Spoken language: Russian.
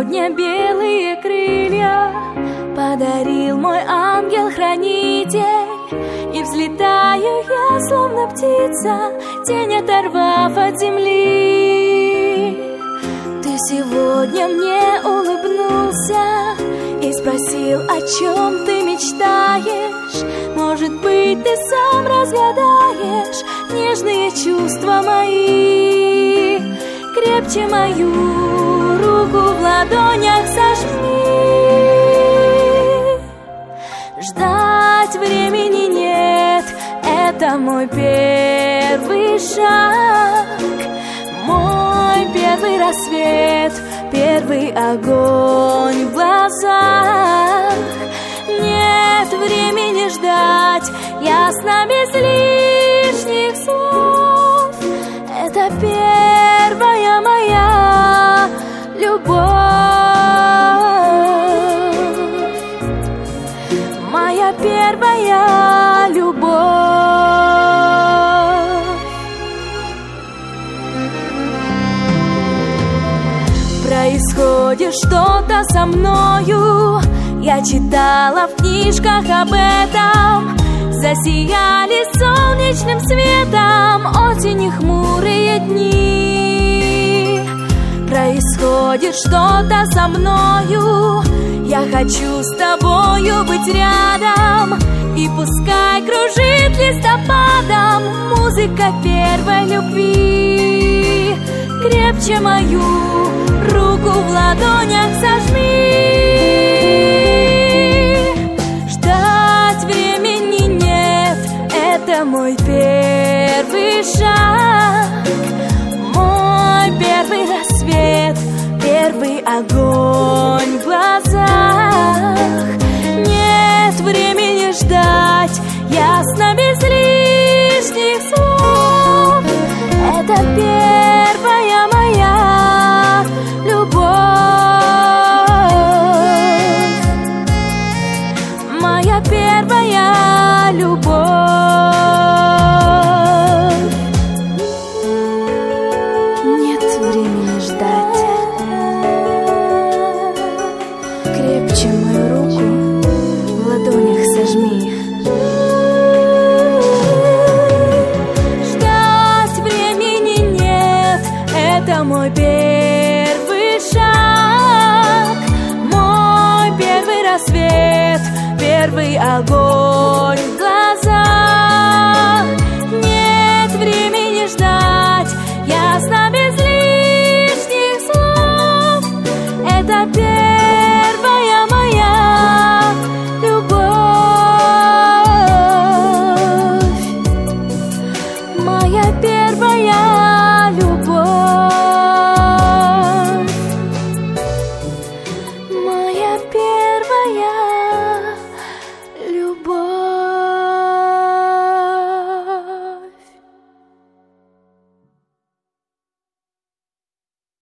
сегодня белые крылья подарил мой ангел-хранитель, и взлетаю я, словно птица, тень оторвав от земли. Ты сегодня мне улыбнулся и спросил, о чем ты мечтаешь. Может быть, ты сам разгадаешь нежные чувства мои. Крепче мою руку в ладонях сожми. Ждать времени нет, это мой первый шаг, мой первый рассвет, первый огонь в глазах. Нет времени ждать, ясно без лишних слов. Это первая моя любовь, моя первая любовь. Происходит что-то со мною, я читала в книжках об этом. Засияли солнечным светом осени хмурые дни. Происходит что-то со мною, я хочу с тобою быть рядом. И пускай кружит листопадом музыка первой любви. Крепче мою руку в ладонях сожми. Ждать времени нет, это мой первый шаг, мой первый рассвет, первый огонь в глазах. Нет времени ждать, ясно без лишних слов. Это первая моя любовь, моя первая любовь. Нет времени ждать, крепче мою руку в ладонях сожми. Ждать времени нет, это мой первый шаг, мой первый рассвет, первый огонь в глазах.